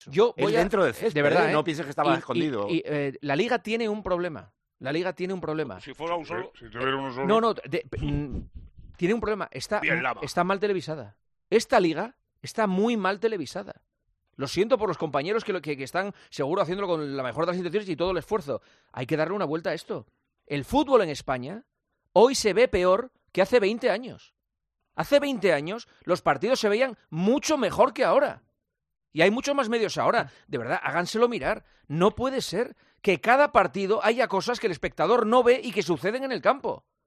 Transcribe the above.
Yo voy dentro del césped, de verdad, no pienses que estaba escondido. La Liga tiene un problema. La Liga tiene un problema. Si fuera un solo... Si tuviera uno solo... No, tiene un problema. Está mal televisada. Esta Liga está muy mal televisada. Lo siento por los compañeros que están seguro haciéndolo con la mejor de las intenciones y todo el esfuerzo. Hay que darle una vuelta a esto. El fútbol en España hoy se ve peor que hace 20 años. Hace 20 años los partidos se veían mucho mejor que ahora. Y hay muchos más medios ahora. De verdad, háganselo mirar. No puede ser que cada partido haya cosas que el espectador no ve y que suceden en el campo.